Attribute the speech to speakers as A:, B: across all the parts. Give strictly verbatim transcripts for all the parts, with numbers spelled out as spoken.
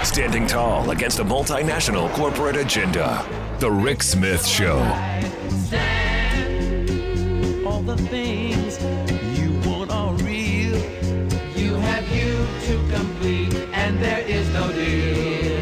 A: Standing tall against a multinational corporate agenda. The Rick Smith Show.
B: All the things you want are real. You have you to complete, and there is no deal.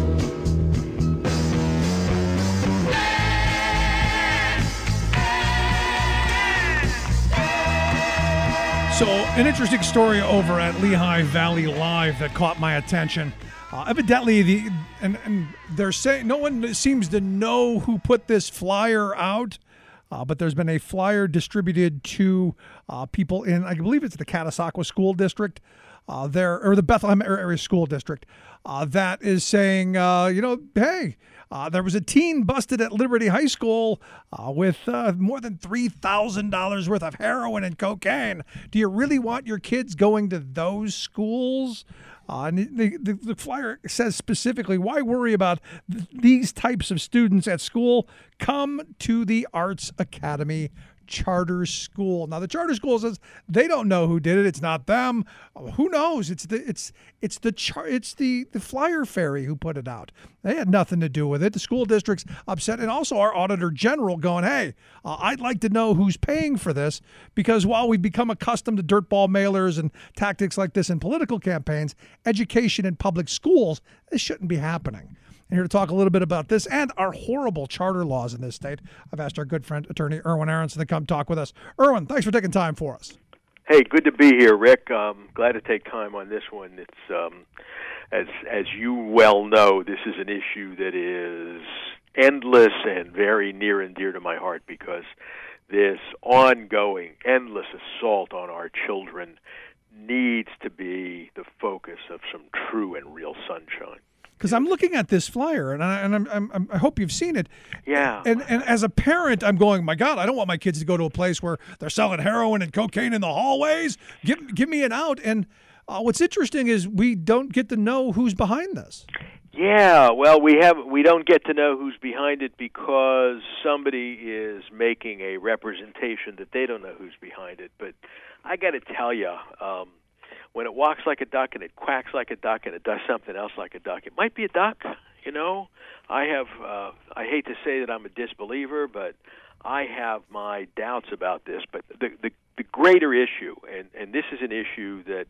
C: So, an interesting story over at Lehigh Valley Live that caught my attention. Uh, evidently, the and, and they're saying no one seems to know who put this flyer out, uh, but there's been a flyer distributed to uh, people in, I believe it's the Catasauqua School District, uh, there or the Bethlehem Area School District, uh, that is saying, uh, you know, hey. Uh, there was a teen busted at Liberty High School uh, with uh, more than three thousand dollars worth of heroin and cocaine. Do you really want your kids going to those schools? Uh, and the, the, the flyer says specifically, why worry about th- these types of students at school? Come to the Arts Academy Charter School. Now the charter school says they don't know who did it. It's not them. Who knows? It's the it's it's the char- it's the the flyer fairy who put it out. They had nothing to do with it. The school district's upset, and also our auditor general going, hey, uh, I'd like to know who's paying for this, because while we've become accustomed to dirtball mailers and tactics like this in political campaigns, education in public schools, this shouldn't be happening. And here to talk a little bit about this and our horrible charter laws in this state, I've asked our good friend, attorney Erwin Aronson, to come talk with us. Erwin, thanks for taking time for us.
D: Hey, good to be here, Rick. Um, glad to take time on this one. It's um, as as you well know, this is an issue that is endless and very near and dear to my heart, because this ongoing, endless assault on our children needs to be the focus of some true and real sunshine.
C: Because I'm looking at this flyer, and I, and I'm, I'm, I hope you've seen it.
D: Yeah.
C: And and as a parent, I'm going, my God, I don't want my kids to go to a place where they're selling heroin and cocaine in the hallways. Give give me an out. And uh, what's interesting is we don't get to know who's behind this.
D: Yeah. Well, we have we don't get to know who's behind it because somebody is making a representation that they don't know who's behind it. But I got to tell you. Um, When it walks like a duck and it quacks like a duck and it does something else like a duck, it might be a duck, you know. I have, uh, I hate to say that I'm a disbeliever, but I have my doubts about this. But the the, the greater issue, and, and this is an issue that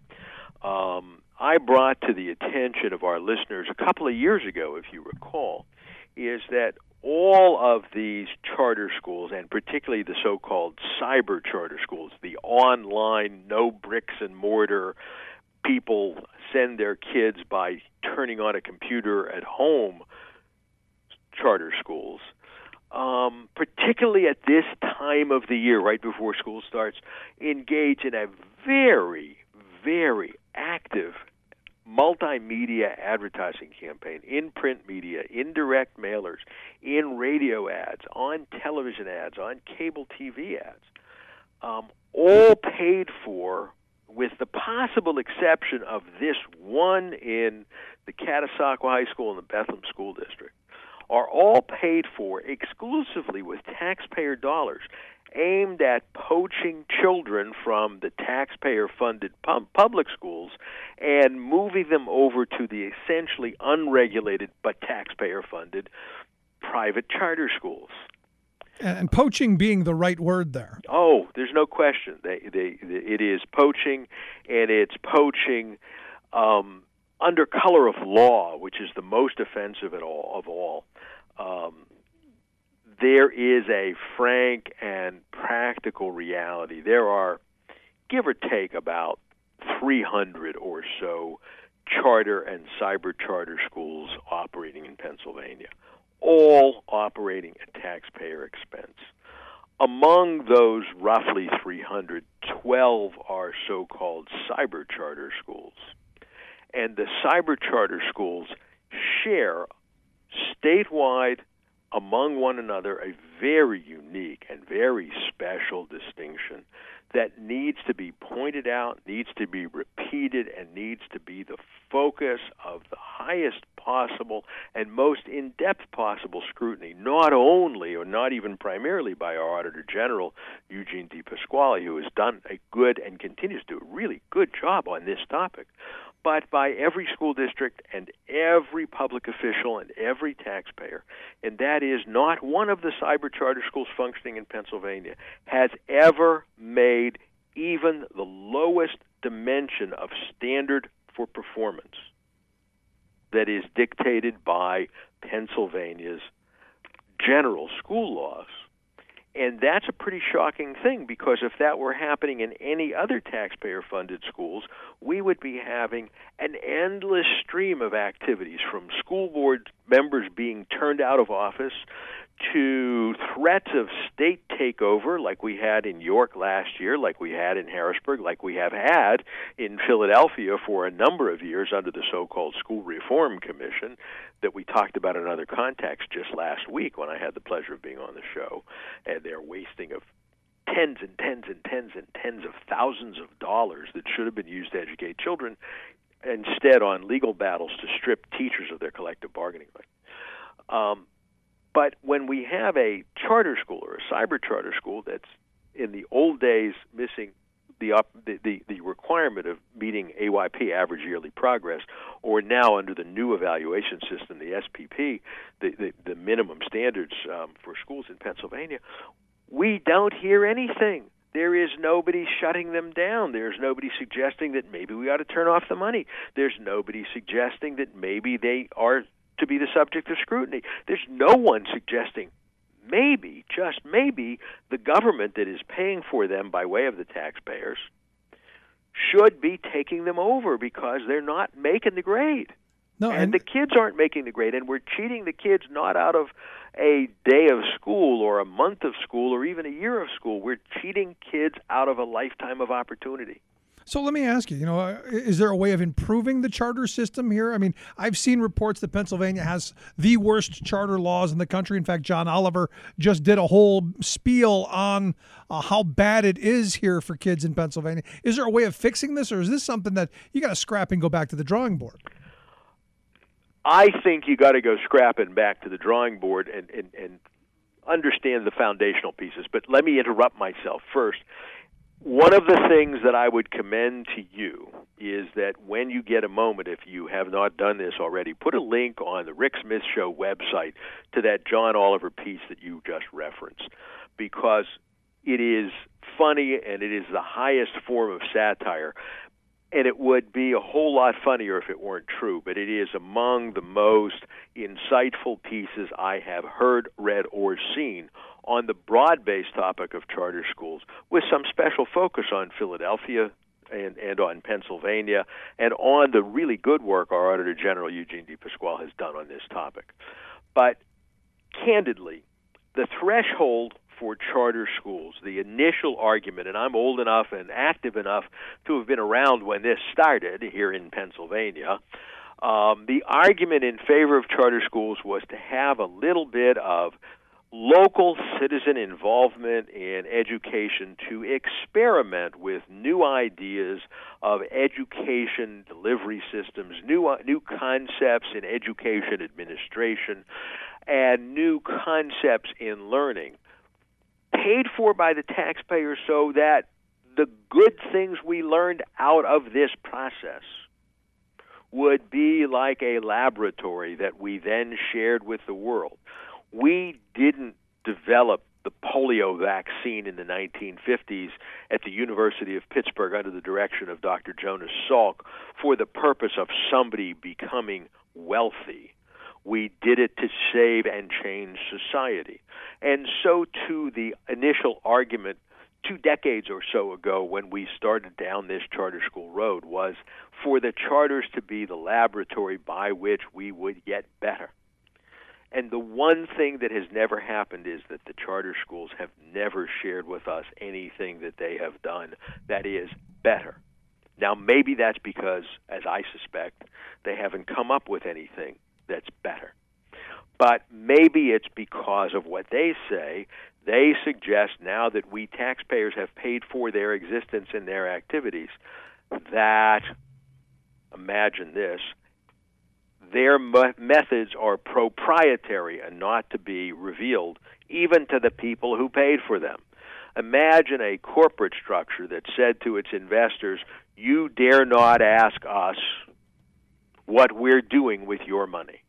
D: um, I brought to the attention of our listeners a couple of years ago, if you recall, is that all of these charter schools, and particularly the so-called cyber charter schools, the online, no bricks and mortar, people send their kids by turning on a computer at home charter schools, um, particularly at this time of the year, right before school starts, engage in a very, very active multimedia advertising campaign, in print media, in direct mailers, in radio ads, on television ads, on cable T V ads, um, all paid for, with the possible exception of this one in the Catasauqua High School and the Bethlehem School District, are all paid for exclusively with taxpayer dollars, aimed at poaching children from the taxpayer-funded public schools and moving them over to the essentially unregulated but taxpayer-funded private charter schools.
C: And poaching being the right word there.
D: Oh, there's no question. They, they, it is poaching, and it's poaching um, under color of law, which is the most offensive at all, of all. Um, There is a frank and practical reality. There are, give or take, about three hundred or so charter and cyber charter schools operating in Pennsylvania, all operating at taxpayer expense. Among those roughly three hundred, twelve are so-called cyber charter schools. And the cyber charter schools share statewide, among one another, a very unique and very special distinction that needs to be pointed out, needs to be repeated, and needs to be the focus of the highest possible and most in-depth possible scrutiny, not only or not even primarily by our Auditor General, Eugene DePasquale, who has done a good and continues to do a really good job on this topic, but by every school district and every public official and every taxpayer, and that is not one of the cyber charter schools functioning in Pennsylvania has ever made even the lowest dimension of standard for performance that is dictated by Pennsylvania's general school laws. And that's a pretty shocking thing, because if that were happening in any other taxpayer-funded schools, we would be having an endless stream of activities, from school board members being turned out of office to threats of state takeover like we had in York last year, like we had in Harrisburg, like we have had in Philadelphia for a number of years under the so-called School Reform Commission that we talked about in other contexts just last week when I had the pleasure of being on the show, and their wasting of tens and tens and tens and tens of thousands of dollars that should have been used to educate children, instead on legal battles to strip teachers of their collective bargaining rights. Um, But when we have a charter school or a cyber charter school that's in the old days missing the, up, the, the, the requirement of meeting A Y P, average yearly progress, or now under the new evaluation system, the S P P, the, the, the minimum standards um, for schools in Pennsylvania, we don't hear anything. There is nobody shutting them down. There's nobody suggesting that maybe we ought to turn off the money. There's nobody suggesting that maybe they are to be the subject of scrutiny. There's no one suggesting maybe, just maybe, the government that is paying for them by way of the taxpayers should be taking them over because they're not making the grade.
C: No,
D: and,
C: and
D: the kids aren't making the grade, and we're cheating the kids not out of a day of school or a month of school or even a year of school. We're cheating kids out of a lifetime of opportunity.
C: So let me ask you, you know, uh, is there a way of improving the charter system here? I mean, I've seen reports that Pennsylvania has the worst charter laws in the country. In fact, John Oliver just did a whole spiel on uh, how bad it is here for kids in Pennsylvania. Is there a way of fixing this, or is this something that you got to scrap and go back to the drawing board?
D: I think you got to go scrapping back to the drawing board and, and, and understand the foundational pieces. But let me interrupt myself first. One of the things that I would commend to you is that when you get a moment, if you have not done this already, put a link on the Rick Smith Show website to that John Oliver piece that you just referenced, because it is funny and it is the highest form of satire. And it would be a whole lot funnier if it weren't true, but it is among the most insightful pieces I have heard, read, or seen on the broad-based topic of charter schools, with some special focus on Philadelphia and, and on Pennsylvania, and on the really good work our Auditor General Eugene DePasquale has done on this topic. But candidly, the threshold for charter schools, the initial argument, and I'm old enough and active enough to have been around when this started here in Pennsylvania, um, the argument in favor of charter schools was to have a little bit of local citizen involvement in education, to experiment with new ideas of education delivery systems, new uh, new concepts in education administration, and new concepts in learning, paid for by the taxpayer, so that the good things we learned out of this process would be like a laboratory that we then shared with the world. We didn't develop the polio vaccine in the nineteen fifties at the University of Pittsburgh under the direction of Doctor Jonas Salk for the purpose of somebody becoming wealthy. We did it to save and change society. And so, too, the initial argument two decades or so ago when we started down this charter school road was for the charters to be the laboratory by which we would get better. And the one thing that has never happened is that the charter schools have never shared with us anything that they have done that is better. Now, maybe that's because, as I suspect, they haven't come up with anything that's better. But maybe it's because of what they say. They suggest now that we taxpayers have paid for their existence and their activities that, imagine this, their me- methods are proprietary and not to be revealed even to the people who paid for them. Imagine a corporate structure that said to its investors, you dare not ask us, what we're doing with your money.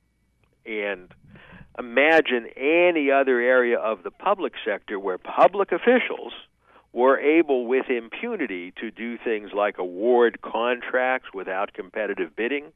D: And imagine any other area of the public sector where public officials were able with impunity to do things like award contracts without competitive bidding,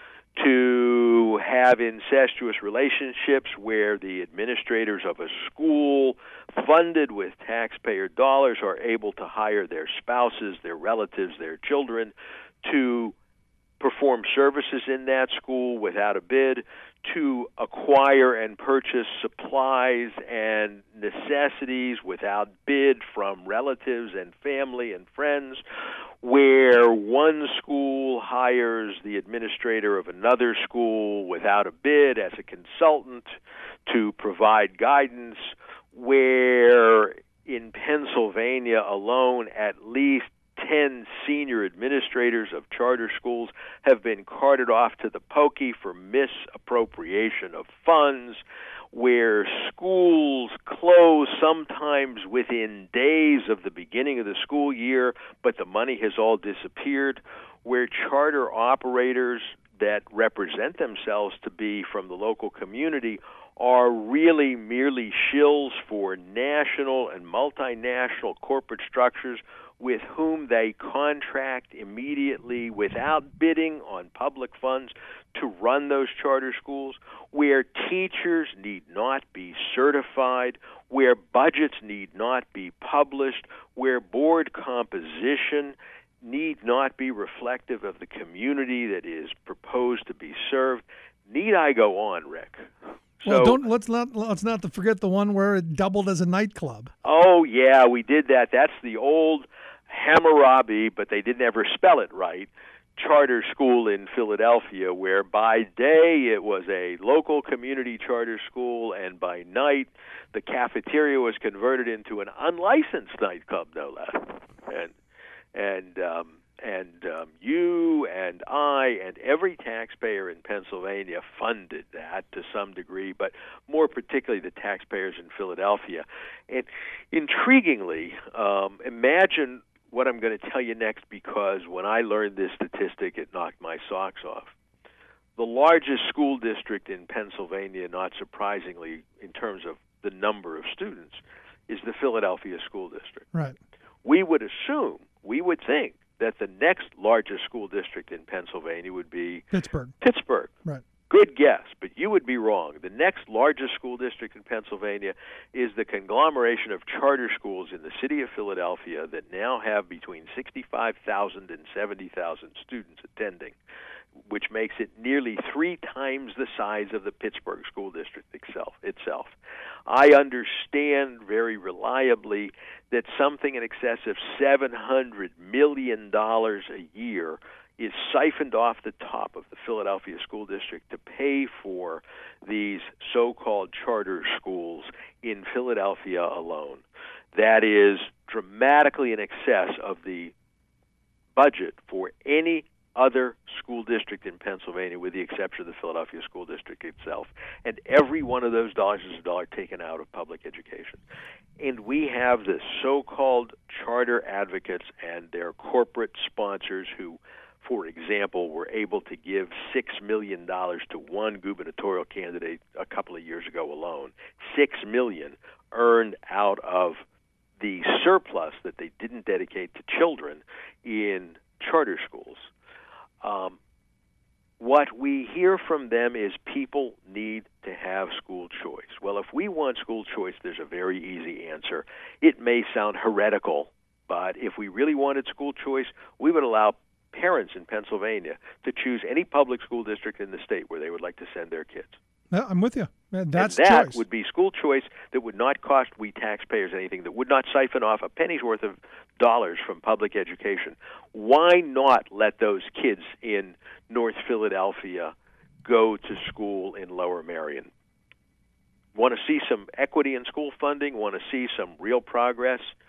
D: to have incestuous relationships where the administrators of a school funded with taxpayer dollars are able to hire their spouses, their relatives, their children to perform services in that school without a bid, to acquire and purchase supplies and necessities without bid from relatives and family and friends, where one school hires the administrator of another school without a bid as a consultant to provide guidance, where in Pennsylvania alone at least ten senior administrators of charter schools have been carted off to the pokey for misappropriation of funds, where schools close sometimes within days of the beginning of the school year, but the money has all disappeared, where charter operators that represent themselves to be from the local community are really merely shills for national and multinational corporate structures with whom they contract immediately without bidding on public funds to run those charter schools, where teachers need not be certified, where budgets need not be published, where board composition need not be reflective of the community that is proposed to be served. Need I go on, Rick?
C: Well,
D: So,
C: don't let's not let's not forget the one where it doubled as a nightclub.
D: oh, yeah, we did that. That's the old Hammurabi, but they didn't ever spell it right, charter school in Philadelphia, where by day it was a local community charter school, and by night the cafeteria was converted into an unlicensed nightclub, no less. And and um, and um, you and I and every taxpayer in Pennsylvania funded that to some degree, but more particularly the taxpayers in Philadelphia. And intriguingly, um, imagine what I'm going to tell you next, because when I learned this statistic, it knocked my socks off. The largest school district in Pennsylvania, not surprisingly, in terms of the number of students, is the Philadelphia School District.
C: Right.
D: We would assume, we would think, that the next largest school district in Pennsylvania would be
C: Pittsburgh.
D: Pittsburgh.
C: Right.
D: Good guess, but you would be wrong. The next largest school district in Pennsylvania is the conglomeration of charter schools in the city of Philadelphia that now have between sixty-five thousand and seventy thousand students attending, which makes it nearly three times the size of the Pittsburgh School District itself. itself. I understand very reliably that something in excess of seven hundred million dollars a year is siphoned off the top of the Philadelphia School District to pay for these so-called charter schools in Philadelphia alone. That is dramatically in excess of the budget for any other school district in Pennsylvania, with the exception of the Philadelphia School District itself. And every one of those dollars is a dollar taken out of public education. And we have the so-called charter advocates and their corporate sponsors who, for example, were able to give six million dollars to one gubernatorial candidate a couple of years ago alone. Six million dollars earned out of the surplus that they didn't dedicate to children in charter schools. Um, what we hear from them is people need to have school choice. Well, if we want school choice, there's a very easy answer. It may sound heretical, but if we really wanted school choice, we would allow parents in Pennsylvania to choose any public school district in the state where they would like to send their kids.
C: Yeah, I'm with you. That's
D: and that
C: choice.
D: would be school choice that would not cost we taxpayers anything, that would not siphon off a penny's worth of dollars from public education. Why not let those kids in North Philadelphia go to school in Lower Merion? Want to see some equity in school funding? Want to see some real progress?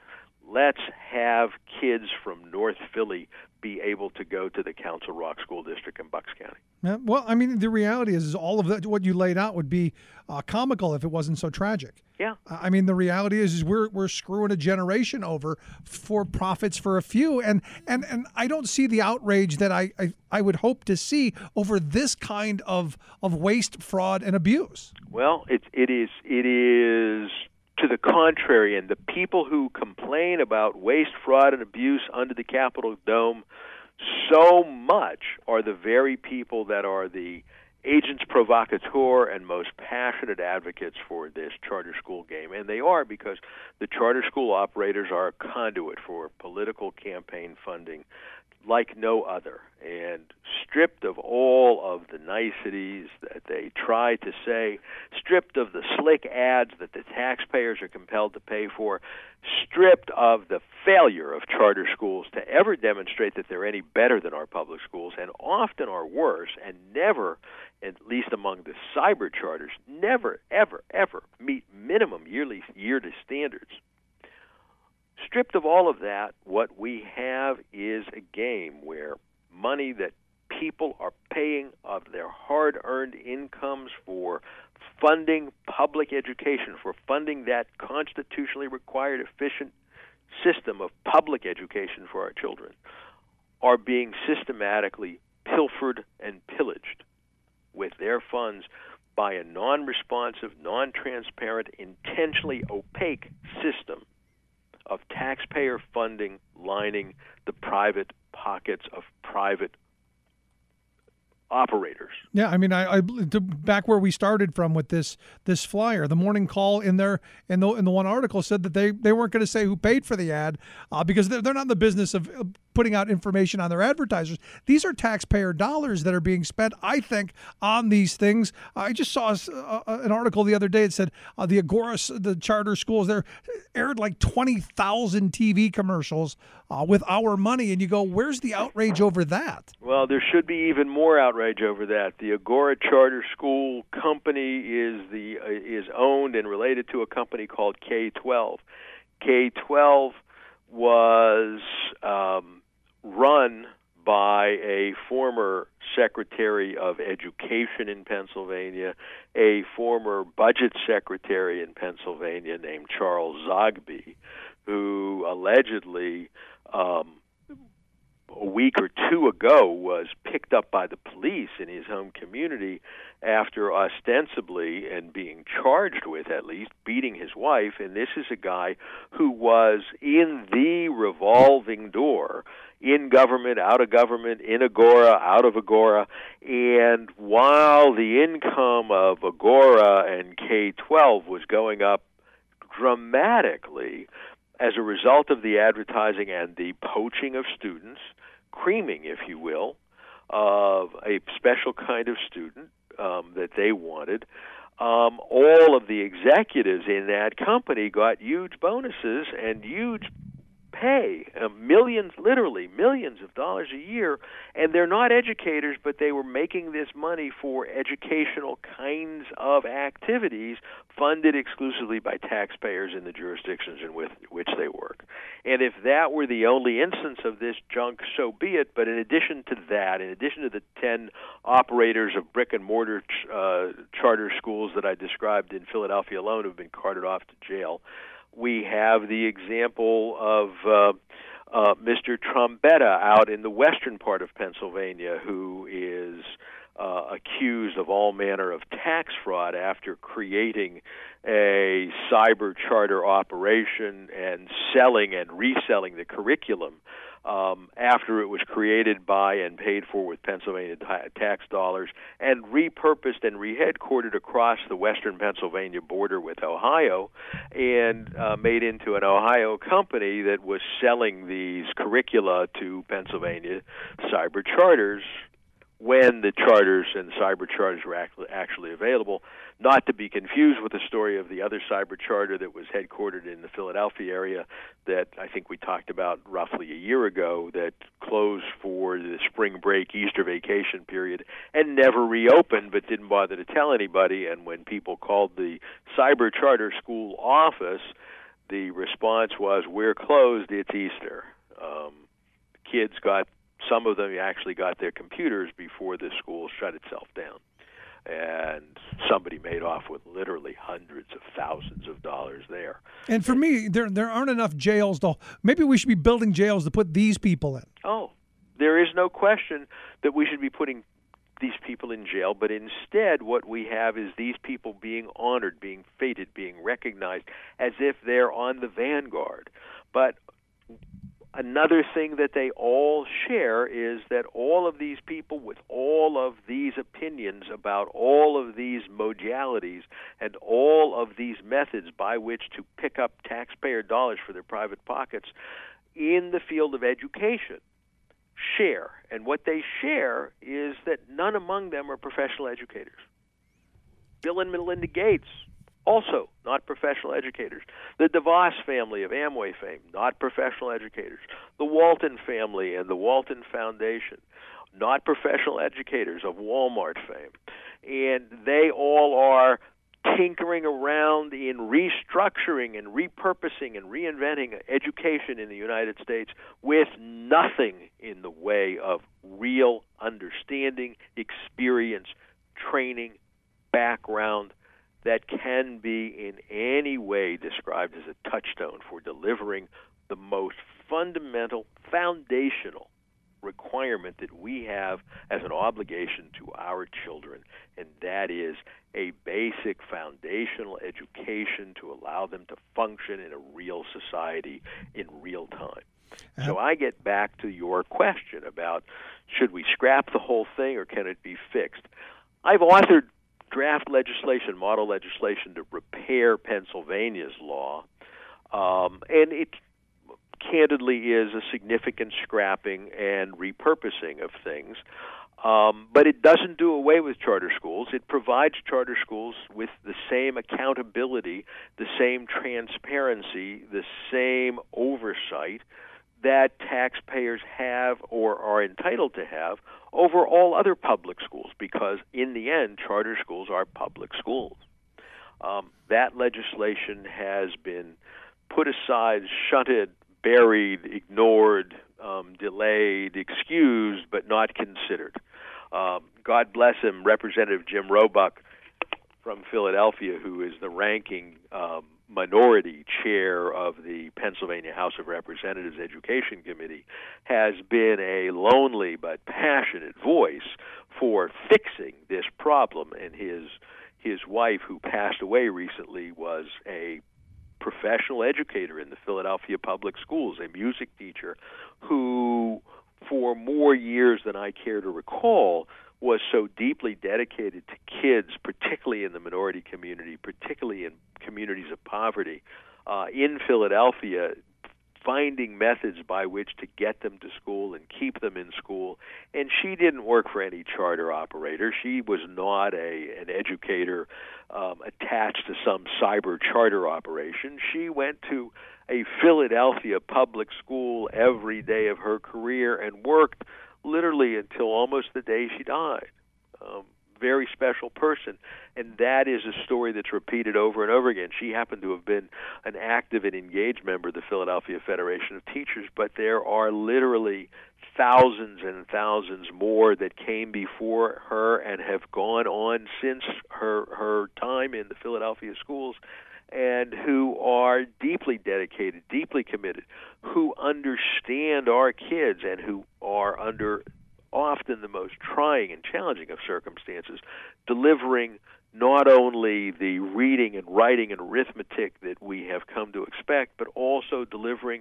D: let's have kids from North Philly be able to go to the Council Rock School District in Bucks County.
C: Yeah, well, I mean, the reality is, is all of that, what you laid out would be uh, comical if it wasn't so tragic.
D: Yeah.
C: I mean, the reality is, is we're we're screwing a generation over for profits for a few, and and, and I don't see the outrage that I, I, I would hope to see over this kind of of waste, fraud, and abuse.
D: Well, it it is it is to the contrary, and the people who complain about waste, fraud, and abuse under the Capitol Dome so much are the very people that are the agents provocateur and most passionate advocates for this charter school game. And they are, because the charter school operators are a conduit for political campaign funding like no other, and stripped of all of the niceties that they try to say, stripped of the slick ads that the taxpayers are compelled to pay for, stripped of the failure of charter schools to ever demonstrate that they're any better than our public schools, and often are worse, and never, at least among the cyber charters, never, ever, ever meet minimum yearly yearly standards. Stripped of all of that, what we have is a game where money that people are paying of their hard-earned incomes for funding public education, for funding that constitutionally required efficient system of public education for our children, are being systematically pilfered and pillaged with their funds by a non-responsive, non-transparent, intentionally opaque system of taxpayer funding lining the private pockets of private operators.
C: Yeah, I mean, I, I to, back where we started from with this this flyer, the Morning Call in their in the in the one article said that they, they weren't going to say who paid for the ad uh, because they're, they're not in the business of putting out information on their advertisers. These are taxpayer dollars that are being spent, I think, on these things. I just saw a, a, an article the other day that said uh, the Agora, the charter schools, there aired like twenty thousand T V commercials uh, with our money, and you go, where's the outrage over that?
D: Well, there should be even more outrage over that. The Agora Charter School Company is the uh, is owned and related to a company called K twelve. K twelve was um, run by a former Secretary of Education in Pennsylvania, a former Budget Secretary in Pennsylvania named Charles Zogby, who allegedly um, a week or two ago was picked up by the police in his home community after ostensibly, and being charged with at least, beating his wife. And this is a guy who was in the revolving door, in government, out of government, in Agora, out of Agora. And while the income of Agora and K twelve was going up dramatically as a result of the advertising and the poaching of students, creaming, if you will, of a special kind of student um, that they wanted, um, all of the executives in that company got huge bonuses and huge pay, uh, millions, literally millions of dollars a year, and they're not educators, but they were making this money for educational kinds of activities funded exclusively by taxpayers in the jurisdictions in with, which they work. And if that were the only instance of this junk, so be it. But in addition to that, in addition to the ten operators of brick-and-mortar ch- uh, charter schools that I described in Philadelphia alone who have been carted off to jail, we have the example of uh, uh, Mister Trombetta out in the western part of Pennsylvania, who is uh, accused of all manner of tax fraud after creating a cyber charter operation and selling and reselling the curriculum um, after it was created by and paid for with Pennsylvania tax dollars, and repurposed and reheadquartered across the western Pennsylvania border with Ohio, and uh, made into an Ohio company that was selling these curricula to Pennsylvania cyber charters when the charters and cyber charters were actually available, not to be confused with the story of the other cyber charter that was headquartered in the Philadelphia area that I think we talked about roughly a year ago, that closed for the spring break, Easter vacation period, and never reopened, but didn't bother to tell anybody. And when people called the cyber charter school office, the response was, "We're closed, it's Easter." Um, kids got, some of them actually got their computers before the school shut itself down. And somebody made off with literally hundreds of thousands of dollars there.
C: And for me, there there aren't enough jails, though. Maybe we should be building jails to put these people in.
D: Oh, there is no question that we should be putting these people in jail, but instead what we have is these people being honored, being feted, being recognized as if they're on the vanguard. But another thing that they all share is that all of these people with all of these opinions about all of these modalities and all of these methods by which to pick up taxpayer dollars for their private pockets in the field of education share. And what they share is that none among them are professional educators. Bill and Melinda Gates, also not professional educators. The DeVos family of Amway fame, not professional educators. The Walton family and the Walton Foundation, not professional educators of Walmart fame. And they all are tinkering around in restructuring and repurposing and reinventing education in the United States with nothing in the way of real understanding, experience, training, background, that can be in any way described as a touchstone for delivering the most fundamental, foundational requirement that we have as an obligation to our children, and that is a basic foundational education to allow them to function in a real society in real time. Uh-huh. So I get back to your question about should we scrap the whole thing or can it be fixed? I've authored draft legislation, model legislation to repair Pennsylvania's law, um, and it candidly is a significant scrapping and repurposing of things, um, but it doesn't do away with charter schools. It provides charter schools with the same accountability, the same transparency, the same oversight that taxpayers have or are entitled to have over all other public schools, because in the end, charter schools are public schools. Um, that legislation has been put aside, shunted, buried, ignored, um, delayed, excused, but not considered. Um, God bless him, Representative Jim Roebuck from Philadelphia, who is the ranking um, minority chair of the Pennsylvania House of Representatives Education Committee, has been a lonely but passionate voice for fixing this problem. And his his wife, who passed away recently, was a professional educator in the Philadelphia Public Schools, a music teacher who, for more years than I care to recall, was so deeply dedicated to kids, particularly in the minority community, particularly in communities of poverty, uh, in Philadelphia, finding methods by which to get them to school and keep them in school. And she didn't work for any charter operator. She was not a an educator um, attached to some cyber charter operation. She went to a Philadelphia public school every day of her career and worked literally until almost the day she died. Um, very special person, and that is a story that's repeated over and over again. She happened to have been an active and engaged member of the Philadelphia Federation of Teachers, but there are literally thousands and thousands more that came before her and have gone on since her her time in the Philadelphia schools, and who are deeply dedicated, deeply committed, who understand our kids and who are under often the most trying and challenging of circumstances, delivering not only the reading and writing and arithmetic that we have come to expect, but also delivering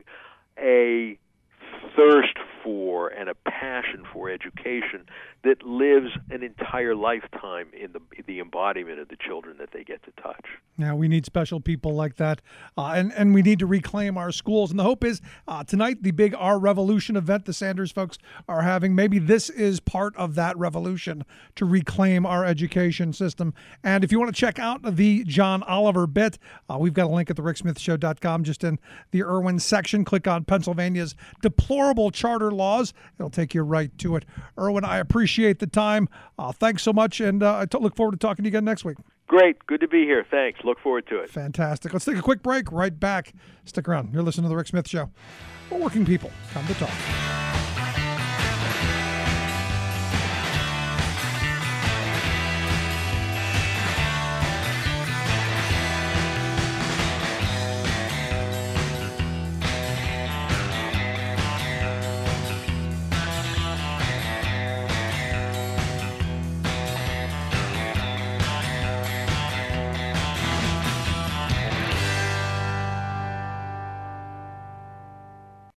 D: a thirst for and a passion for education that lives an entire lifetime in the the embodiment of the children that they get to touch.
C: Now, we need special people like that, uh, and, and we need to reclaim our schools. And the hope is uh, tonight, the big Our Revolution event the Sanders folks are having, maybe this is part of that revolution to reclaim our education system. And if you want to check out the John Oliver bit, uh, we've got a link at the rick smith show dot com, just in the Irwin section. Click on Pennsylvania's deplorable charter laws. It'll take you right to it. Irwin, I appreciate the time. Uh, thanks so much, and uh, I t- look forward to talking to you again next week.
D: Great. Good to be here. Thanks. Look forward to it.
C: Fantastic. Let's take a quick break. Right back. Stick around. You're listening to The Rick Smith Show. Where working people come to talk.